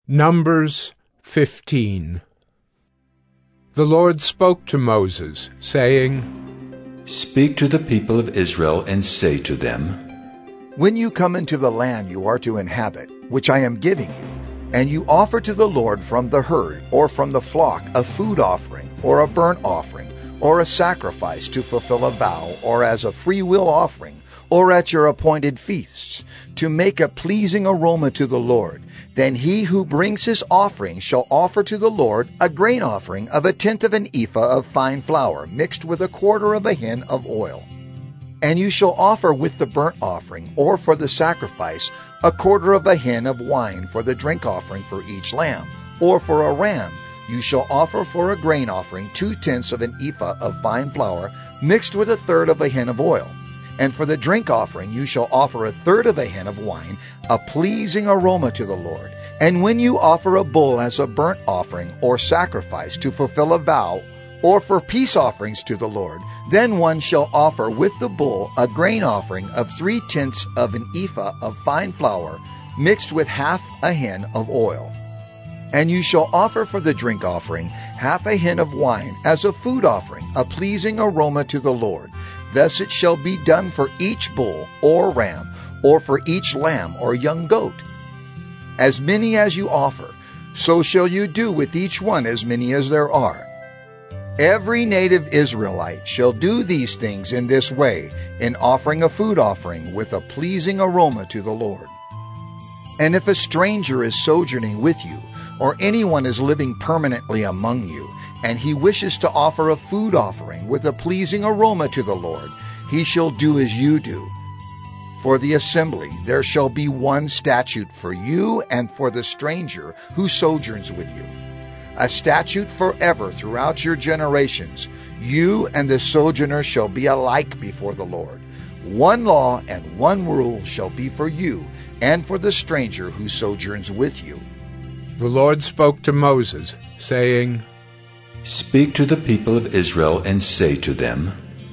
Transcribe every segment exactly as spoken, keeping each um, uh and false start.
Numbers fifteen. The Lord spoke to Moses, saying, Speak to the people of Israel and say to them, When you come into the land you are to inhabit, which I am giving you, and you offer to the Lord from the herd or from the flock a food offering or a burnt offering or a sacrifice to fulfill a vow or as a freewill offering or at your appointed feasts, to make a pleasing aroma to the Lord, then he who brings his offering shall offer to the Lord a grain offering of a tenth of an ephah of fine flour mixed with a quarter of a hin of oil. And you shall offer with the burnt offering or for the sacrifice a quarter of a hin of wine for the drink offering for each lamb, or for a ram you shall offer for a grain offering two-tenths of an ephah of fine flour mixed with a third of a hin of oil. And for the drink offering you shall offer a third of a hin of wine, a pleasing aroma to the Lord. And when you offer a bull as a burnt offering or sacrifice to fulfill a vow, or for peace offerings to the Lord, then one shall offer with the bull a grain offering of three-tenths of an ephah of fine flour mixed with half a hin of oil. And you shall offer for the drink offering half a hin of wine as a food offering, a pleasing aroma to the Lord. Thus it shall be done for each bull or ram, or for each lamb or young goat. As many as you offer, so shall you do with each one as many as there are. Every native Israelite shall do these things in this way, in offering a food offering with a pleasing aroma to the Lord. And if a stranger is sojourning with you, or anyone is living permanently among you, and he wishes to offer a food offering with a pleasing aroma to the Lord, he shall do as you do. For the assembly there shall be one statute for you and for the stranger who sojourns with you, a statute forever throughout your generations. You and the sojourner shall be alike before the Lord. One law and one rule shall be for you and for the stranger who sojourns with you. The Lord spoke to Moses, saying, Speak to the people of Israel and say to them,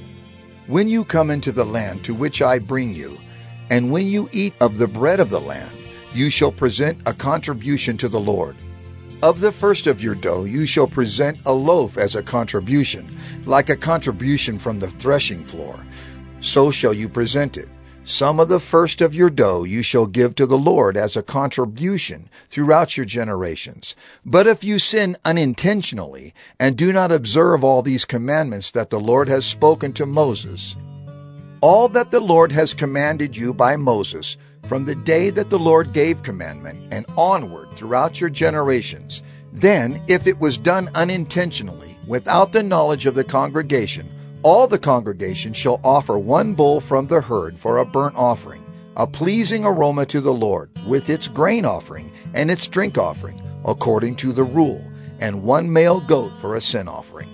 When you come into the land to which I bring you, and when you eat of the bread of the land, you shall present a contribution to the Lord. Of the first of your dough you shall present a loaf as a contribution, like a contribution from the threshing floor. So shall you present it. Some of the first of your dough you shall give to the Lord as a contribution throughout your generations. But if you sin unintentionally and do not observe all these commandments that the Lord has spoken to Moses, all that the Lord has commanded you by Moses from the day that the Lord gave commandment and onward throughout your generations, then if it was done unintentionally without the knowledge of the congregation, all the congregation shall offer one bull from the herd for a burnt offering, a pleasing aroma to the Lord, with its grain offering and its drink offering, according to the rule, and one male goat for a sin offering.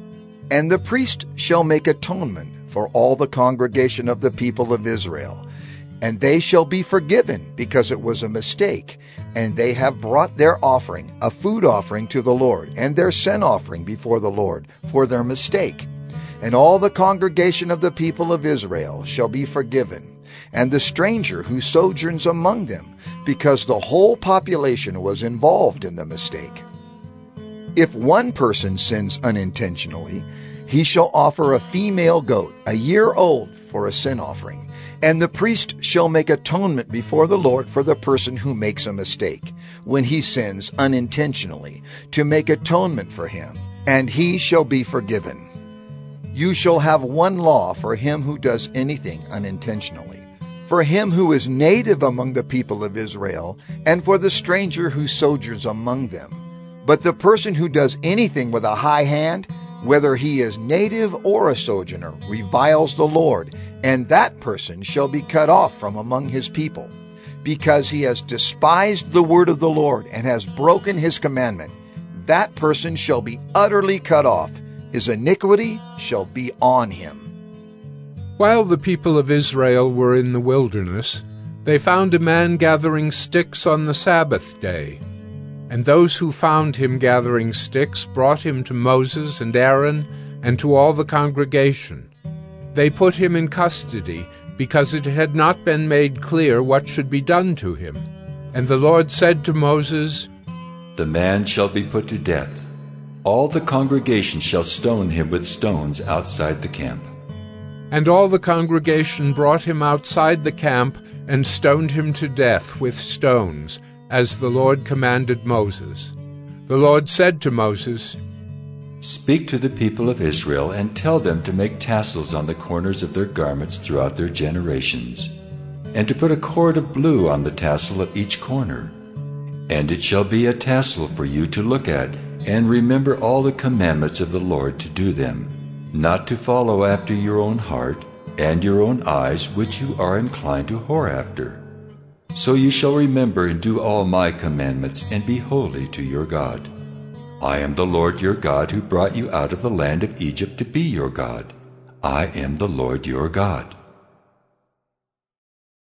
And the priest shall make atonement for all the congregation of the people of Israel, and they shall be forgiven because it was a mistake, and they have brought their offering, a food offering to the Lord, and their sin offering before the Lord for their mistake. And all the congregation of the people of Israel shall be forgiven, and the stranger who sojourns among them, because the whole population was involved in the mistake. If one person sins unintentionally, he shall offer a female goat, a year old, for a sin offering, and the priest shall make atonement before the Lord for the person who makes a mistake, when he sins unintentionally, to make atonement for him, and he shall be forgiven. You shall have one law for him who does anything unintentionally, for him who is native among the people of Israel, and for the stranger who sojourns among them. But the person who does anything with a high hand, whether he is native or a sojourner, reviles the Lord, and that person shall be cut off from among his people, because he has despised the word of the Lord and has broken his commandment. That person shall be utterly cut off. His iniquity shall be on him. While the people of Israel were in the wilderness, they found a man gathering sticks on the Sabbath day. And those who found him gathering sticks brought him to Moses and Aaron and to all the congregation. They put him in custody because it had not been made clear what should be done to him. And the Lord said to Moses, the man shall be put to death. All the congregation shall stone him with stones outside the camp. And all the congregation brought him outside the camp and stoned him to death with stones, as the Lord commanded Moses. The Lord said to Moses, Speak to the people of Israel and tell them to make tassels on the corners of their garments throughout their generations, and to put a cord of blue on the tassel of each corner. And it shall be a tassel for you to look at, and remember all the commandments of the Lord to do them, not to follow after your own heart and your own eyes, which you are inclined to whore after. So you shall remember and do all my commandments, and be holy to your God. I am the Lord your God, who brought you out of the land of Egypt to be your God. I am the Lord your God.